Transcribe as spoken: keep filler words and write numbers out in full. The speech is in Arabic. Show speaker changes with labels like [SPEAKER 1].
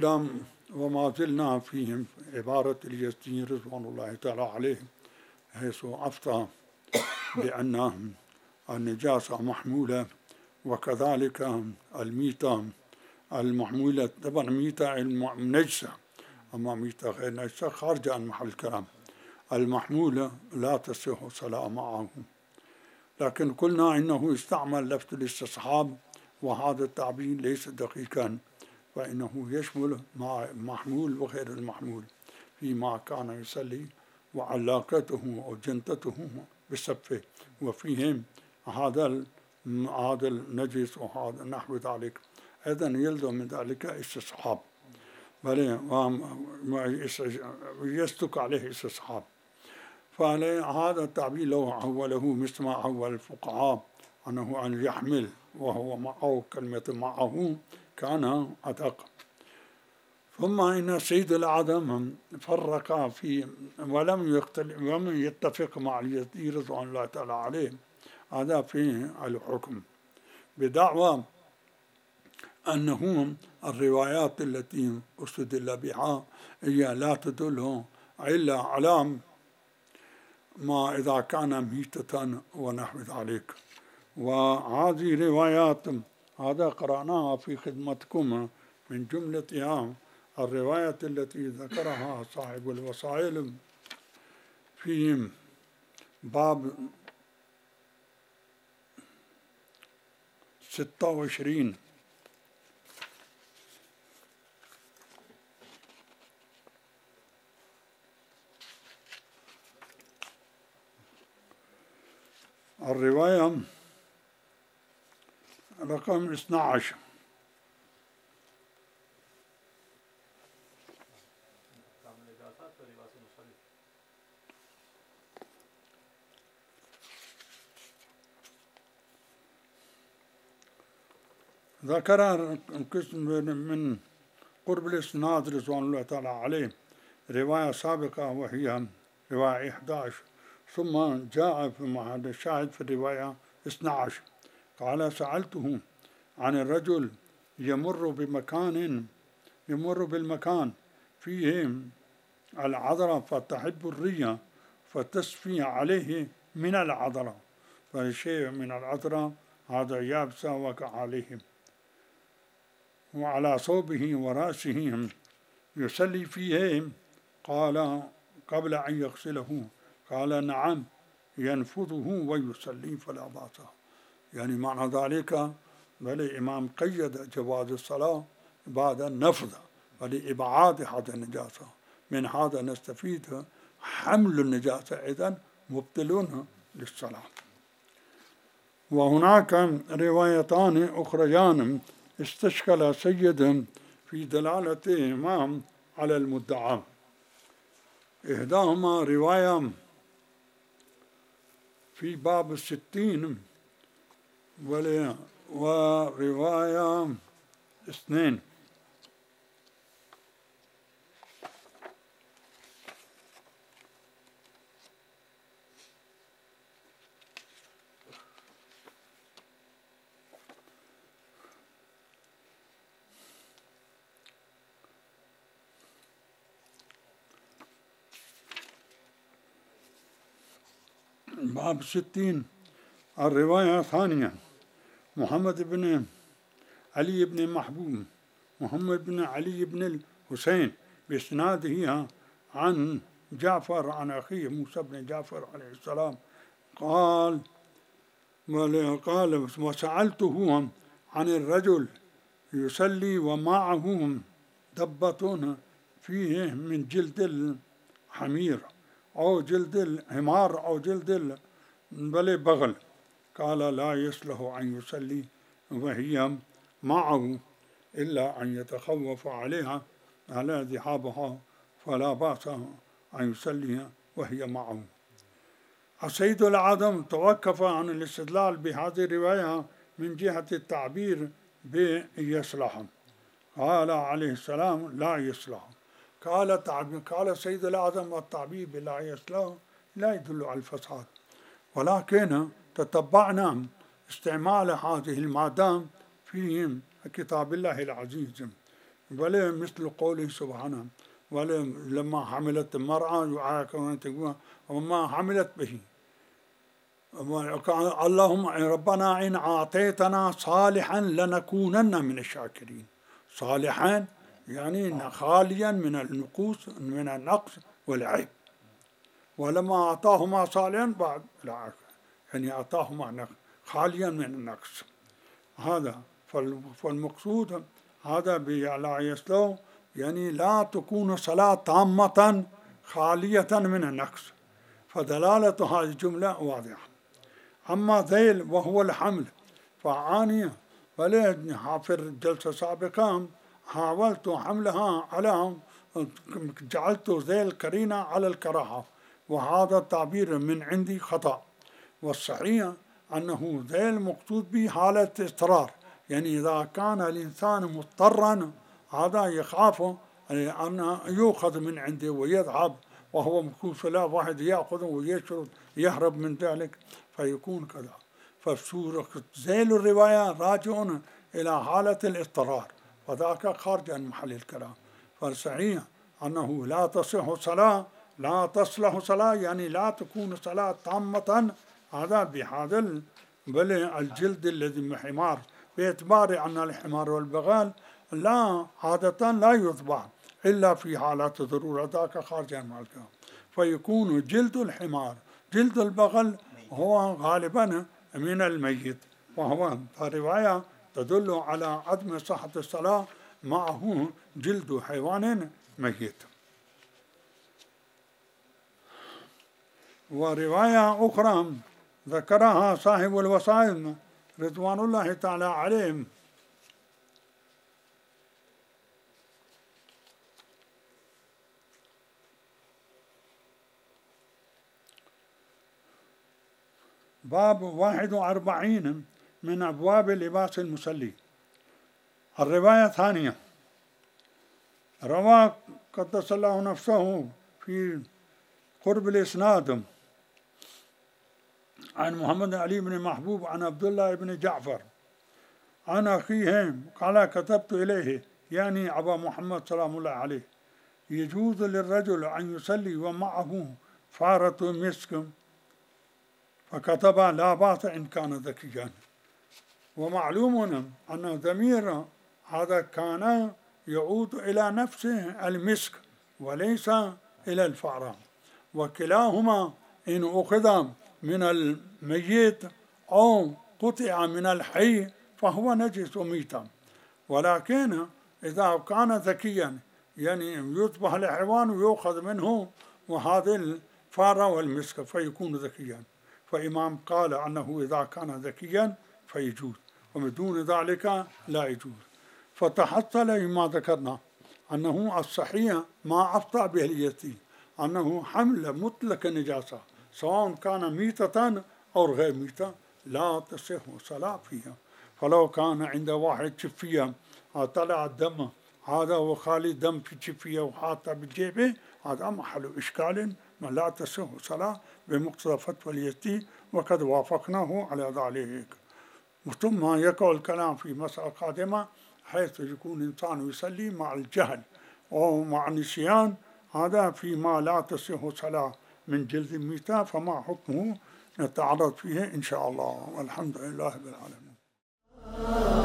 [SPEAKER 1] قلنا وما زلنا فيهم عبارة اليزدي رضوان الله تعالى عليه، حيث أفتى بأن النجاسة محمولة، وكذلك الميتة المحمولة، طبعا ميتة نجسة، أما ميتة غير نجسة خارج عن محل الكلام، المحمولة لا تصح الصلاة معه. لكن قلنا إنه استعمل لفظ الاستصحاب، وهذا التعبير ليس دقيقا، فإنه يشمل محمول وغير المحمول فيما كان يصلي وعلاقته أو جنتته بصفه، وفيهم هذا هذا النجس وهذا نحو ذلك، أيضا يلزم من ذلك استصحاب، بل يصدق عليه استصحاب. فهذا التعبير لو حوله مثل ما حول الفقهاء أنه أن يحمل وهو معه، كلمة معه كان أدق. ثم إن سيد العدم فرق في ولم يختلف ولم يتفق مع اليزدي رضوان الله تعالى عليه، هذا في الحكم، بدعوى أنه الروايات التي استدل بها هي لا تدل إلا على ما إذا كان ميتة ونحو ذلك. وهذه روايات هذا قرأناها في خدمتكم من جملتها الرواية التي ذكرها صاحب الوسائل في باب ستة وعشرين الرواية رقم اثني عشر. ذكر قسم من قرب الإسناد رضوان الله تعالى عليه رواية سابقة وهي رواية إحدى عشر، ثم جاء في محل الشاهد في الرواية اثني عشر قال سألته عن الرجل يمر بمكان يمر بالمكان فيه العذرة فتحب الرية فتسفي عليه من العذرة، فالشيء من العذرة هذا يابس وقع عليه، وعلى صوبه ورأسه يصلي فيه، قال قبل أن يغسله، قال نعم ينفضه ويصلي فلا بأس. يعني معنى ذلك بل الإمام قيد جواز الصلاة بعد النفض ولإبعاد هذا النجاسة. من هذا نستفيد حمل النجاسة إذن مبطلون للصلاة. وهناك روايتان أخريان استشكل سيد في دلالتهما على المدعى. إحداهما رواية في باب الستين ورواية اثنين باب ستين الرواية الثانية محمد بن علي بن محبوب محمد بن علي بن الحسين بإسناده عن جعفر عن أخيه موسى بن جعفر عليه السلام قال قال وسألته عن الرجل يصلي ومعه دبة فيه من جلد الحمير أو جلد الحمار أو جلد البغل، قال لا يصلح أن يصلي وهي معه إلا أن يتخوف عليها على ذهابها، فلا بأس أن يصلي وهي معه. السيد العدم توقف عن الاستدلال بهذه الرواية من جهة التعبير بيصلح، قال عليه السلام لا يصلح. قال قال سيد العدم التعبير بلا يصلح لا يدل على الفساد، ولكن تتبعنا استعمال هذه المادة في كتاب الله العزيز ولا مثل قوله سبحانه ولا لما حملت المرأة وما حملت به اللهم ربنا إن أعطيتنا صالحا لنكونن من الشاكرين. صالحا يعني خاليا من النقوص من النقص والعيب، ولما أعطاهما صالحا بعد لا يعني أعطاهما خاليا من النقص. هذا فالمقصود هذا لا يسلو يعني لا تكون صلاة تامة خالية من النقص، فدلالة هذه الجملة واضحة. أما ذيل وهو الحمل فعانية فليه في الجلسة السابقة حاولت حملها على جعلت ذيل كرينة على الكراهة، وهذا التعبير من عندي خطأ، والصحيح أنه ذيل مقصود به حالة اضطرار، يعني إذا كان الإنسان مضطرا هذا يخاف أن يؤخذ من عنده ويذهب وهو مكوس لا واحد يأخذه ويشرد يهرب من ذلك فيكون كذا. فسورة ذيل الرواية راجعون إلى حالة الاضطرار، وذاك خارج عن محل الكلام. فالصحيح أنه لا تصح صلاة لا تصلح صلاة يعني لا تكون صلاة تامة هذا بهذا بل الجلد الذي حمار، باعتبار أن الحمار والبغال لا عادة لا يذبح إلا في حالات ضرورة، ذاك خارج عن محل الكلام. فيكون جلد الحمار جلد البغل هو غالبا من الميت، وهو الرواية تدل على عدم صحة الصلاة معه جلد حيوان ميت. ورواية أخرى ذكرها صاحب الوسائل رضوان الله تعالى عليهم باب واحد وأربعين من أبواب لباس المصلي. الرواية الثانية روى قدس الله نفسه في قرب الإسناد عن محمد علي بن محبوب عن عبد الله بن جعفر عن أخيه قال كتبت إليه يعني أبا محمد سلام الله عليه يجوز للرجل أن يصلي ومعه فارة مسك، فكتب لا بأس إن كان ذكيا. ومعلوم أن الضمير هذا كان يعود إلى نفسه المسك وليس إلى الفأرة، وكلاهما إن أخذ من الميت أو قطع من الحي فهو نجس وميتا، ولكن إذا كان ذكيا يعني يذبح الحيوان ويؤخذ منه وهذه الفأرة والمسك فيكون ذكيا. فإمام قال أنه إذا كان ذكيا فيجوز، ومن دون ذلك لا يجوز. فتحصل مما ذكرنا أنه الصحيح ما أفطى به اليتيم أنه حمل مطلق النجاسة سواء كان ميتة أو غير ميتة لا تصح صلاة فيها. فلو كان عند واحد شفية طلع الدم هذا وخالي دم في شفية وحاطة بجيبه هذا محل إشكال ما لا تصح صلاة بمقتضى فتوى اليتيم، وقد وافقناه على ذلك. ثم يقع الكلام في مسألة قادمة حيث يكون الإنسان يصلي مع الجهل أو مع النسيان، هذا فيما لا تصح صلاة من جلد الميتة، فما حكمه نتعرض فيه إن شاء الله، والحمد لله رب العالمين.